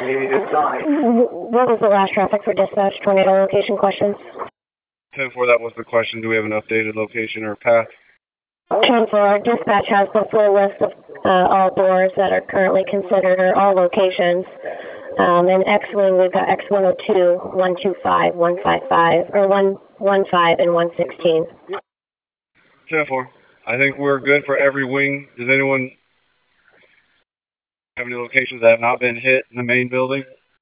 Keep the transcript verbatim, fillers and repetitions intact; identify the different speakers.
Speaker 1: What was the last traffic for dispatch? Tornado location questions?
Speaker 2: ten four, that was the question. Do we have an updated location or path?
Speaker 1: ten four, dispatch has the full list of uh, all doors that are currently considered, or all locations. Um, in X-Wing, we've got X one oh two, one two five, one five five, or one one five, and one sixteen.
Speaker 2: ten four, I think we're good for every wing. Does anyone have any locations that have not been hit in the main building?